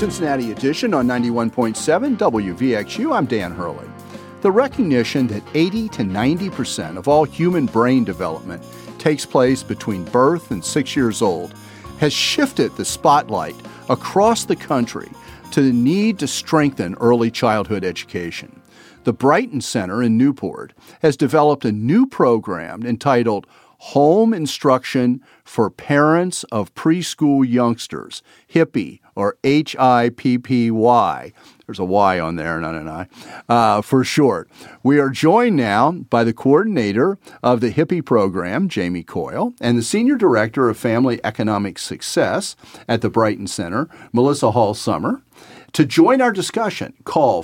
Cincinnati Edition on 91.7 WVXU. I'm Dan Hurley. The recognition that 80 to 90% of all human brain development takes place between birth and 6 years old has shifted the spotlight across the country to the need to strengthen early childhood education. The Brighton Center in Newport has developed a new program entitled Home Instruction for Parents of Preschool Youngsters, HIPPY, or HIPPY. There's a Y on there, not an I, for short. We are joined now by the coordinator of the HIPPY program, Jamie Coyle, and the Senior Director of Family Economic Success at the Brighton Center, Melissa Hall-Summer. To join our discussion, call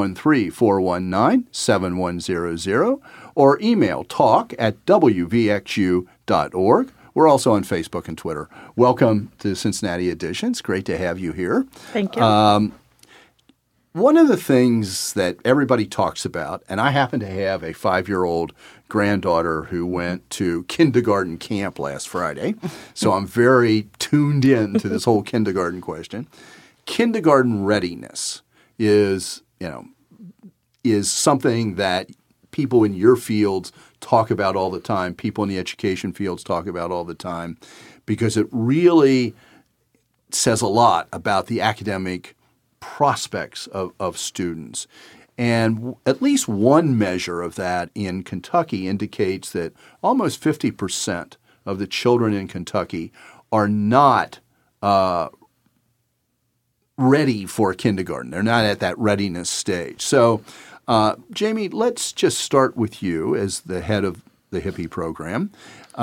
513-419-7100 or email talk@wvxu.org. We're also on Facebook and Twitter. Welcome to Cincinnati Edition. It's great to have you here. Thank you. One of the things that everybody talks about, and I happen to have a 5-year-old granddaughter who went to kindergarten camp last Friday, so I'm very tuned in to this whole kindergarten question. Kindergarten readiness is something that people in your fields talk about all the time, people in the education fields talk about all the time, because it really says a lot about the academic prospects of students. And at least one measure of that in Kentucky indicates that almost 50% of the children in Kentucky are not ready for kindergarten. They're not at that readiness stage. So, Jamie, let's just start with you as the head of the HIPPY program.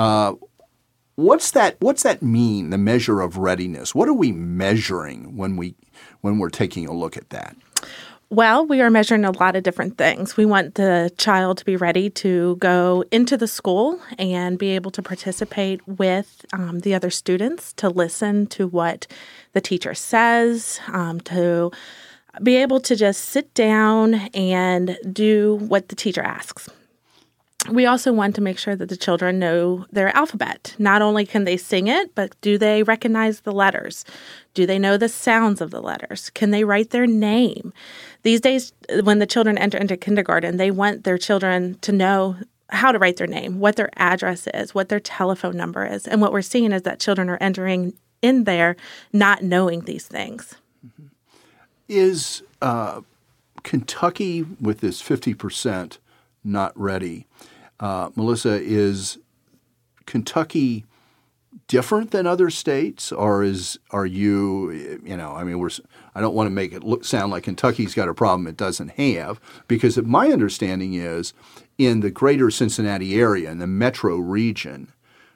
What's that mean, the measure of readiness? What are we measuring when we're taking a look at that? Well, we are measuring a lot of different things. We want the child to be ready to go into the school and be able to participate with the other students, to listen to what the teacher says, to be able to just sit down and do what the teacher asks. We also want to make sure that the children know their alphabet. Not only can they sing it, but do they recognize the letters? Do they know the sounds of the letters? Can they write their name? These days, when the children enter into kindergarten, they want their children to know how to write their name, what their address is, what their telephone number is. And what we're seeing is that children are entering in there not knowing these things. Mm-hmm. Is Kentucky, with this 50% not ready, Melissa, is Kentucky different than other states, or are you, I don't want to make it sound like Kentucky's got a problem it doesn't have, because my understanding is in the greater Cincinnati area, in the metro region,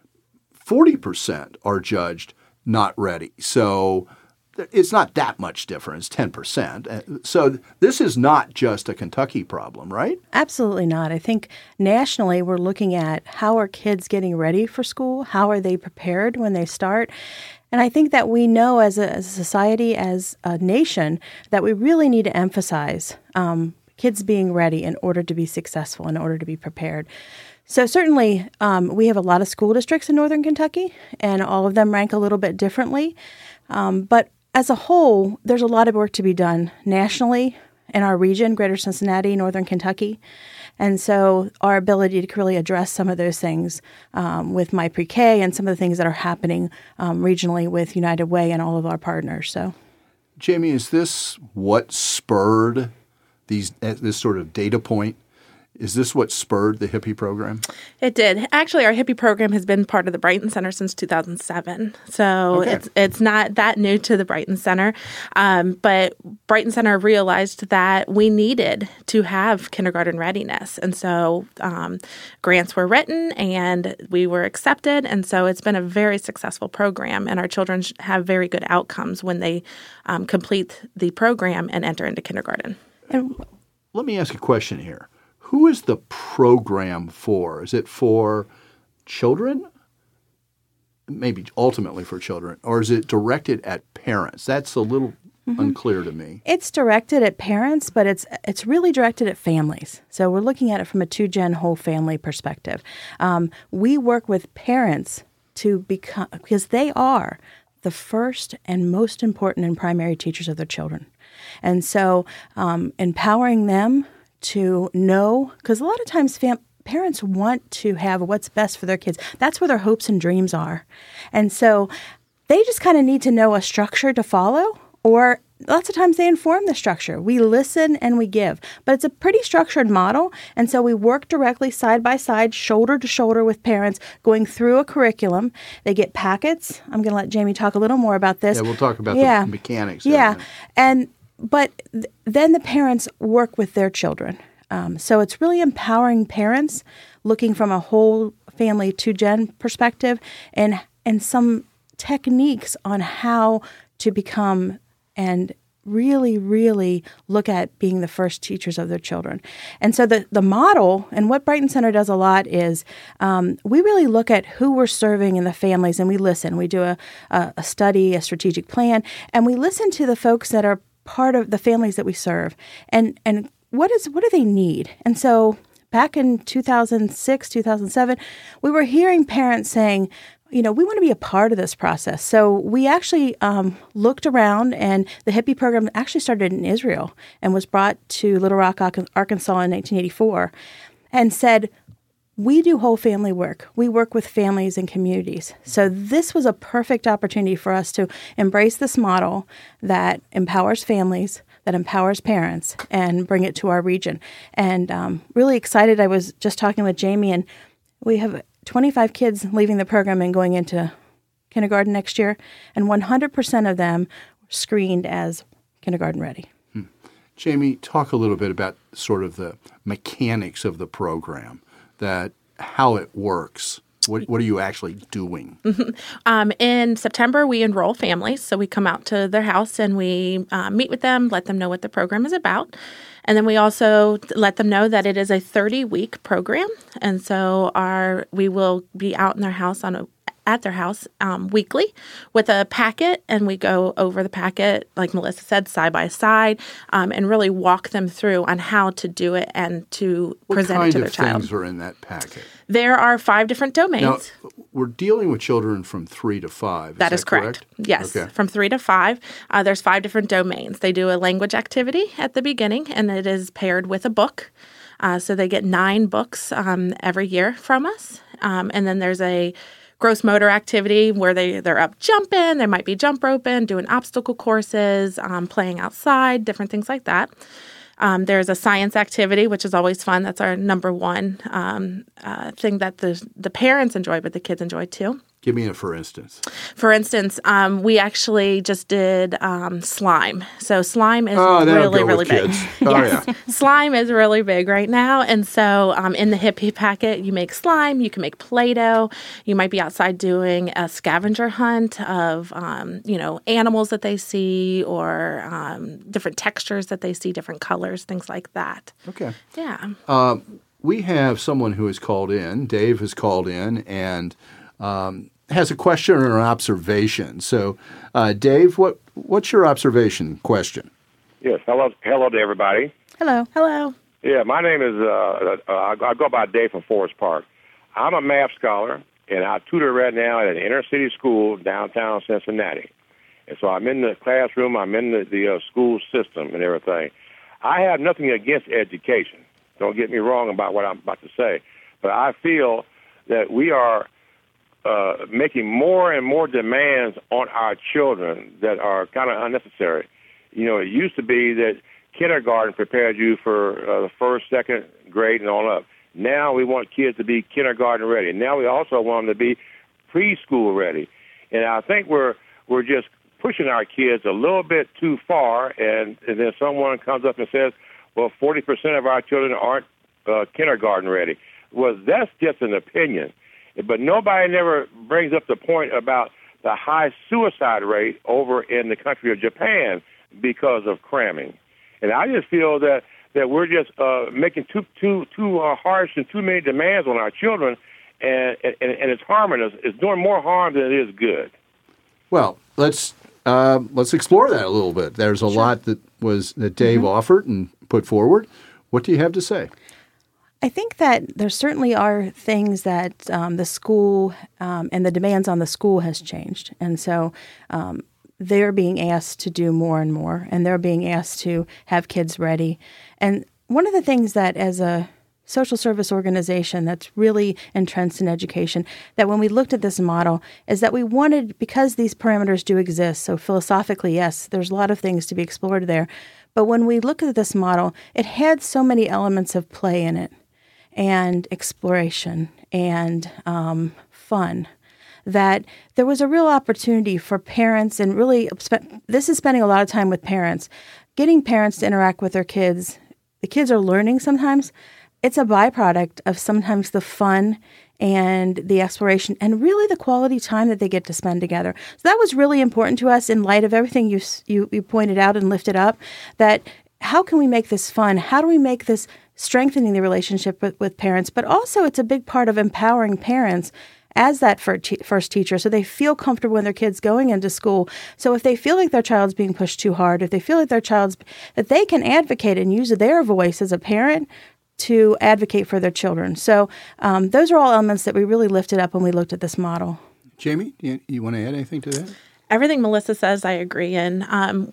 40% are judged not ready. So it's not that much difference, 10%. So this is not just a Kentucky problem, right? Absolutely not. I think nationally we're looking at how are kids getting ready for school? How are they prepared when they start? And I think that we know as a society, as a nation, that we really need to emphasize kids being ready in order to be successful, in order to be prepared. So certainly we have a lot of school districts in northern Kentucky, and all of them rank a little bit differently. But as a whole, there's a lot of work to be done nationally in our region, Greater Cincinnati, Northern Kentucky. And so our ability to really address some of those things with My Pre-K and some of the things that are happening regionally with United Way and all of our partners. So, Jamie, is this what spurred this sort of data point? Is this what spurred the HIPPY program? It did. Actually, our HIPPY program has been part of the Brighton Center since 2007. So okay. It's not that new to the Brighton Center. But Brighton Center realized that we needed to have kindergarten readiness. And so grants were written and we were accepted. And so it's been a very successful program. And our children have very good outcomes when they complete the program and enter into kindergarten. Let me ask a question here. Who is the program for? Is it for children? Maybe ultimately for children. Or is it directed at parents? That's a little unclear to me. It's directed at parents, but it's really directed at families. So we're looking at it from a two-gen whole family perspective. We work with parents to become, because they are the first and most important and primary teachers of their children. And so empowering them to know, because a lot of times parents want to have what's best for their kids. That's where their hopes and dreams are. And so they just kind of need to know a structure to follow, or lots of times they inform the structure. We listen and we give, but it's a pretty structured model. And so we work directly side by side, shoulder to shoulder with parents going through a curriculum. They get packets. I'm going to let Jamie talk a little more about this. Yeah, we'll talk about the mechanics. Yeah. But then the parents work with their children. So it's really empowering parents looking from a whole family 2-gen perspective and some techniques on how to become and really, really look at being the first teachers of their children. And so the model, and what Brighton Center does a lot is we really look at who we're serving in the families, and we listen. We do a study, a strategic plan, and we listen to the folks that are part of the families that we serve. And what do they need? And so back in 2006, 2007, we were hearing parents saying, we want to be a part of this process. So we actually looked around, and the Hippie program actually started in Israel and was brought to Little Rock, Arkansas in 1984, and said, we do whole family work. We work with families and communities. So this was a perfect opportunity for us to embrace this model that empowers families, that empowers parents, and bring it to our region. And really excited. I was just talking with Jamie, and we have 25 kids leaving the program and going into kindergarten next year, and 100% of them were screened as kindergarten ready. Jamie, talk a little bit about sort of the mechanics of the program, that how it works. What are you actually doing? In September, we enroll families. So we come out to their house and we meet with them, let them know what the program is about. And then we also let them know that it is a 30-week program. And so we will be out in their house at their house weekly with a packet, and we go over the packet, like Melissa said, side by side, and really walk them through on how to do it and to present it to their child. What kind of things are in that packet? There are 5 different domains. Now, we're dealing with children from 3 to 5. That is correct. Yes, okay. From 3 to 5. There's 5 different domains. They do a language activity at the beginning, and it is paired with a book. So they get 9 books every year from us. And then there's a gross motor activity where they're up jumping, they might be jump roping, doing obstacle courses, playing outside, different things like that. There's a science activity, which is always fun. That's our number one thing that the parents enjoy, but the kids enjoy too. Give me a for instance. For instance, we actually just did slime. So slime is really big. Yes. Yeah. Slime is really big right now. And so in the Hippie packet, you make slime, you can make Play-Doh. You might be outside doing a scavenger hunt of, animals that they see or different textures that they see, different colors, things like that. Okay. Yeah. We have someone who has called in. Dave has called in and has a question or an observation. So, Dave, what's your observation question? Yes. Hello to everybody. Hello. Yeah, my name is, I go by Dave from Forest Park. I'm a math scholar, and I tutor right now at an inner city school downtown Cincinnati. And so I'm in the classroom, I'm in the school system and everything. I have nothing against education. Don't get me wrong about what I'm about to say. But I feel that we are making more and more demands on our children that are kind of unnecessary. It used to be that kindergarten prepared you for the first, second grade and all up. Now we want kids to be kindergarten ready. Now we also want them to be preschool ready. And I think we're just pushing our kids a little bit too far, and then someone comes up and says, well, 40% of our children aren't kindergarten ready. Well, that's just an opinion. But nobody never brings up the point about the high suicide rate over in the country of Japan because of cramming. And I just feel that we're just making too harsh and too many demands on our children, and it's harming us. It's doing more harm than it is good. Well, let's explore that a little bit. There's a lot that Dave offered and put forward. What do you have to say? I think that there certainly are things that the school and the demands on the school has changed. And so they're being asked to do more and more, and they're being asked to have kids ready. And one of the things that as a social service organization that's really entrenched in education, that when we looked at this model is that we wanted, because these parameters do exist, so philosophically, yes, there's a lot of things to be explored there. But when we look at this model, it had so many elements of play in it, and exploration and fun, that there was a real opportunity for parents, and really this is spending a lot of time with parents, getting parents to interact with their kids. The kids are learning sometimes. It's a byproduct of sometimes the fun and the exploration and really the quality time that they get to spend together. So that was really important to us in light of everything you pointed out and lifted up, that how can we make this fun? How do we make this strengthening the relationship with parents? But also it's a big part of empowering parents as that first teacher, so they feel comfortable when their kid's going into school. So if they feel like their child's being pushed too hard, if they feel like that they can advocate and use their voice as a parent to advocate for their children. So those are all elements that we really lifted up when we looked at this model. Jamie, you want to add anything to that? Everything Melissa says, I agree. And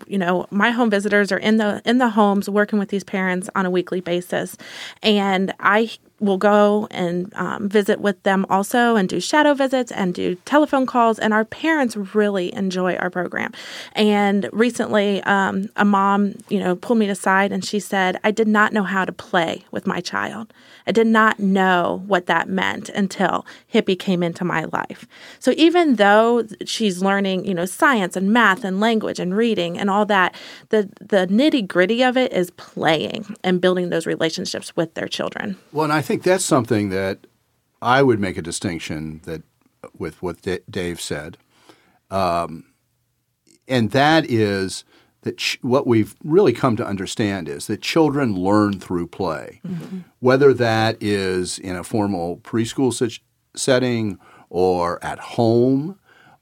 my home visitors are in the homes working with these parents on a weekly basis, and I will go and visit with them also, and do shadow visits and do telephone calls. And our parents really enjoy our program. And recently, a mom, pulled me aside and she said, "I did not know how to play with my child. I did not know what that meant until Hippie came into my life." So even though she's learning, science and math and language and reading and all that, the nitty-gritty of it is playing and building those relationships with their children. Well, and I think that's something that I would make a distinction that with what Dave said, and that is that what we've really come to understand is that children learn through play, whether that is in a formal preschool setting or at home,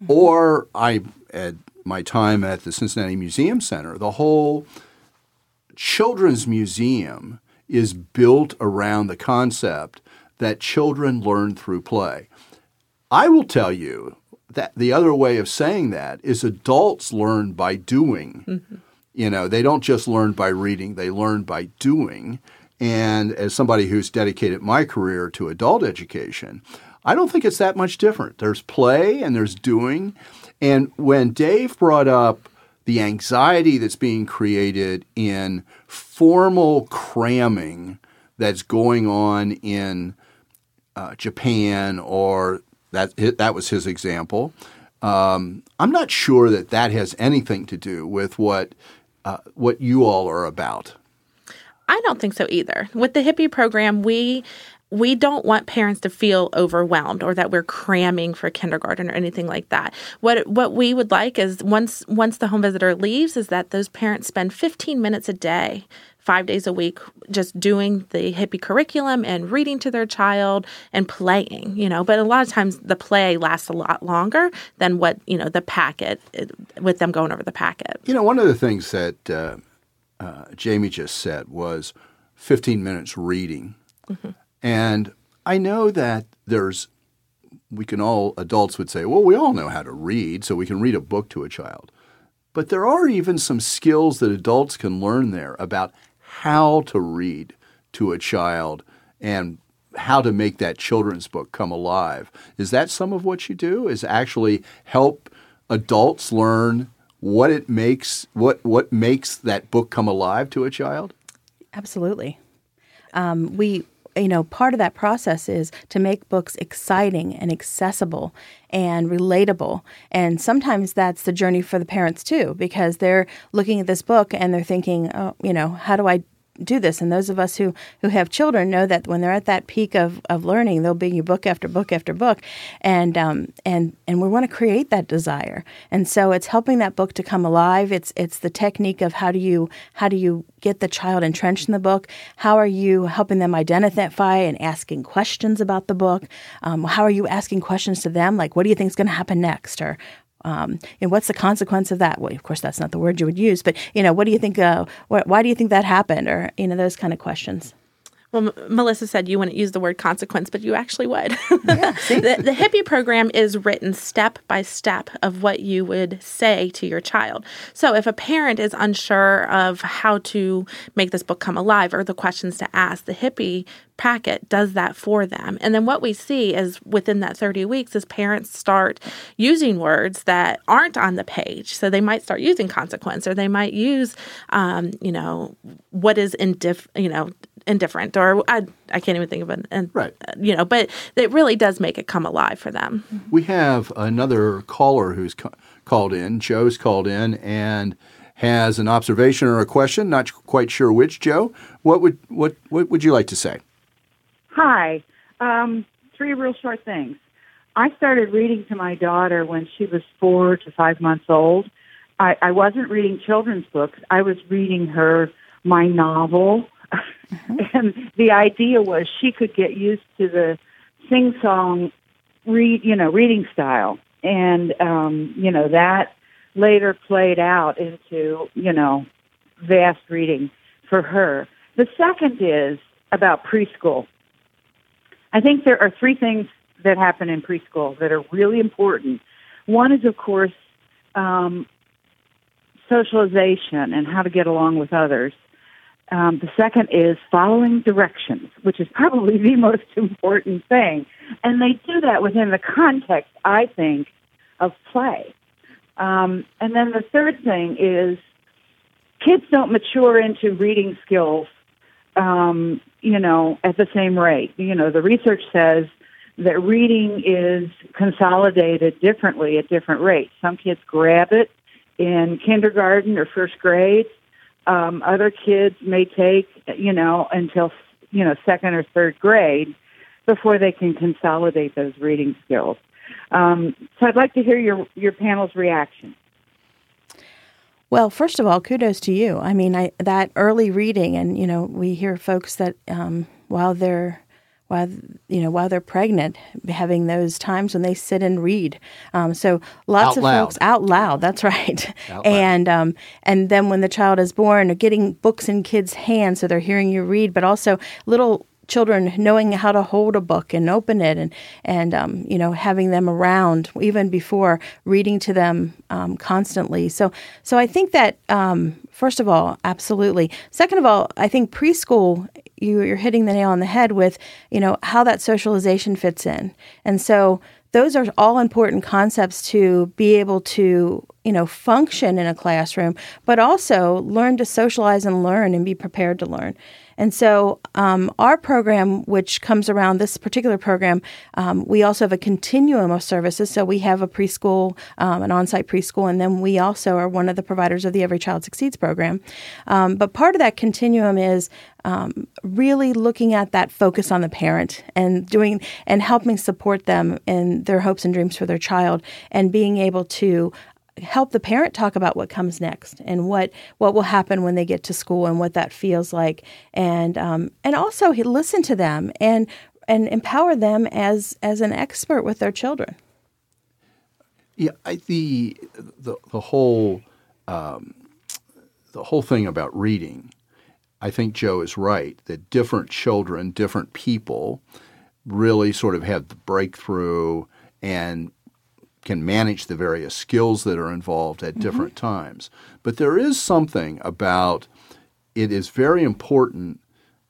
or at my time at the Cincinnati Museum Center, the whole Children's Museum is built around the concept that children learn through play. I will tell you that the other way of saying that is adults learn by doing. They don't just learn by reading, they learn by doing. And as somebody who's dedicated my career to adult education, I don't think it's that much different. There's play and there's doing. And when Dave brought up the anxiety that's being created in formal cramming that's going on in Japan, or that was his example, I'm not sure that has anything to do with what you all are about. I don't think so either. With the Hippie program, we don't want parents to feel overwhelmed or that we're cramming for kindergarten or anything like that. What we would like is once the home visitor leaves is that those parents spend 15 minutes a day, 5 days a week, just doing the Hippie curriculum and reading to their child and playing, But a lot of times the play lasts a lot longer than what, the packet, with them going over the packet. One of the things that Jamie just said was 15 minutes reading. And I know that adults would say, well, we all know how to read, so we can read a book to a child. But there are even some skills that adults can learn there about how to read to a child and how to make that children's book come alive. Is that some of what you do, is actually help adults learn what makes that book come alive to a child? Absolutely. Part of that process is to make books exciting and accessible and relatable. And sometimes that's the journey for the parents too, because they're looking at this book and they're thinking, how do I do this? And those of us who have children know that when they're at that peak of learning, they'll bring you book after book after book, and we want to create that desire. And so it's helping that book to come alive. It's the technique of how do you get the child entrenched in the book? How are you helping them identify and asking questions about the book? How are you asking questions to them, like what do you think is going to happen next, or and what's the consequence of that? Well, of course, that's not the word you would use, but what do you think? Why do you think that happened? Or those kind of questions. Well, Melissa said you wouldn't use the word consequence, but you actually would. The Hippie program is written step by step of what you would say to your child. So if a parent is unsure of how to make this book come alive or the questions to ask, the Hippie packet does that for them. And then what we see is within that 30 weeks is parents start using words that aren't on the page. So they might start using consequence, or they might use, what is indifferent, or I can't even think of it. Right. But it really does make it come alive for them. We have another caller who's called in. Joe's called in and has an observation or a question. Not quite sure which. Joe, what would you like to say? Hi. 3 real short things. I started reading to my daughter when she was 4 to 5 months old. I wasn't reading children's books. I was reading her my novel. And the idea was she could get used to the sing-song reading style. And, that later played out into, vast reading for her. The second is about preschool. I think there are 3 things that happen in preschool that are really important. One is, of course, socialization and how to get along with others. The second is following directions, which is probably the most important thing. And they do that within the context, I think, of play. And then the third thing is kids don't mature into reading skills, at the same rate. The research says that reading is consolidated differently at different rates. Some kids grab it in kindergarten or first grade. Other kids may take, until, second or third grade before they can consolidate those reading skills. So I'd like to hear your panel's reaction. Well, first of all, kudos to you. I mean, that early reading, and we hear folks that while they're pregnant, having those times when they sit and read. So lots of folks out loud. That's right. And then when the child is born, getting books in kids' hands so they're hearing you read, but also little children knowing how to hold a book and open it, and having them around even before, reading to them constantly. So I think that first of all, absolutely. Second of all, I think preschool, you're hitting the nail on the head with how that socialization fits in, and so those are all important concepts to be able to function in a classroom, but also learn to socialize and learn and be prepared to learn. And so our program, which comes around this particular program, we also have a continuum of services. So we have a preschool, an on-site preschool, and then we also are one of the providers of the Every Child Succeeds program. But part of that continuum is really looking at that focus on the parent and helping support them in their hopes and dreams for their child, and being able to help the parent talk about what comes next and what will happen when they get to school and what that feels like, and also listen to them and empower them as an expert with their children. Yeah, the whole thing about reading, I think Joe is right that different children, different people, really sort of have the breakthrough and can manage the various skills that are involved at different times. But there is something about it is very important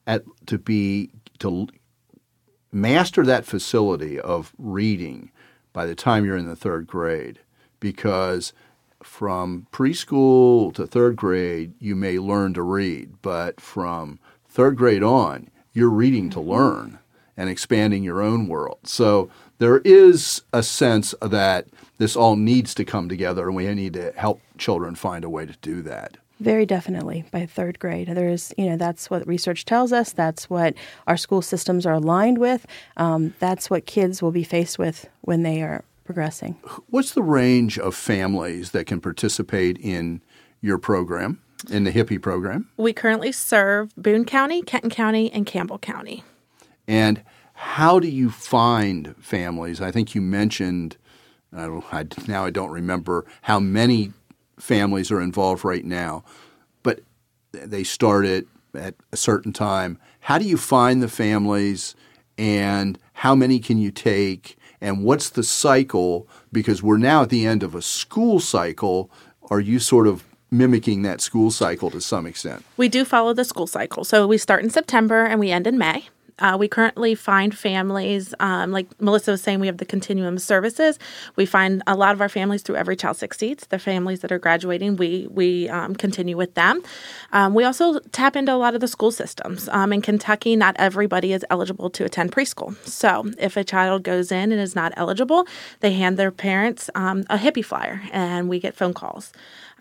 to master that facility of reading by the time you're in the third grade, because from preschool to third grade, you may learn to read, but from third grade on, you're reading to learn and expanding your own world. So there is a sense that this all needs to come together, and we need to help children find a way to do that. Very definitely by third grade. There's, that's what research tells us. That's what our school systems are aligned with. That's what kids will be faced with when they are progressing. What's the range of families that can participate in your program, in the Hippie program? We currently serve Boone County, Kenton County, and Campbell County. And how do you find families? I think you mentioned, now I don't remember how many families are involved right now, but they start at at a certain time. How do you find the families, and how many can you take, and what's the cycle? Because we're now at the end of a school cycle. Are you sort of mimicking that school cycle to some extent? We do follow the school cycle. So we start in September and we end in May. We currently find families, like Melissa was saying, we have the continuum of services. We find a lot of our families through Every Child Succeeds. The families that are graduating, we continue with them. We also tap into a lot of the school systems. In Kentucky, not everybody is eligible to attend preschool. So if a child goes in and is not eligible, they hand their parents a hippie flyer, and we get phone calls.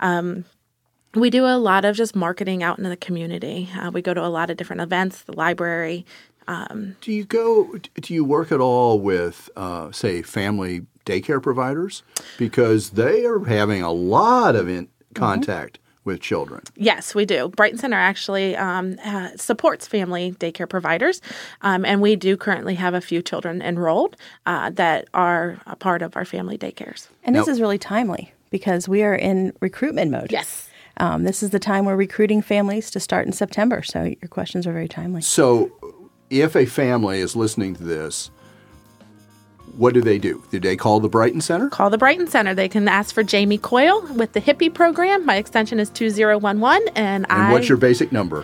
We do a lot of just marketing out in the community. We go to a lot of different events, the library. Do you work at all with, say, family daycare providers? Because they are having a lot of contact with children. Yes, we do. Brighton Center actually supports family daycare providers, and we do currently have a few children enrolled that are a part of our family daycares. And this is really timely because we are in recruitment mode. Yes. This is the time we're recruiting families to start in September, so your questions are very timely. So if a family is listening to this, what do they do? Do they call the Brighton Center? Call the Brighton Center. They can ask for Jamie Coyle with the Hippie program. My extension is 2011. And what's your basic number?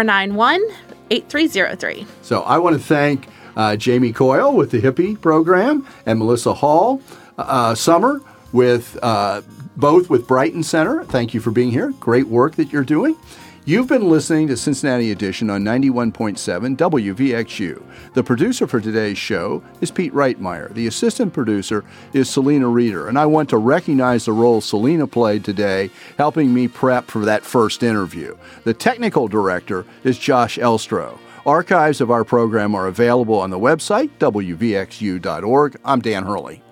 491-8303. So I want to thank Jamie Coyle with the Hippie program and Melissa Hall Summer with both with Brighton Center. Thank you for being here. Great work that you're doing. You've been listening to Cincinnati Edition on 91.7 WVXU. The producer for today's show is Pete Reitmeyer. The assistant producer is Selena Reeder. And I want to recognize the role Selena played today, helping me prep for that first interview. The technical director is Josh Elstro. Archives of our program are available on the website, WVXU.org. I'm Dan Hurley.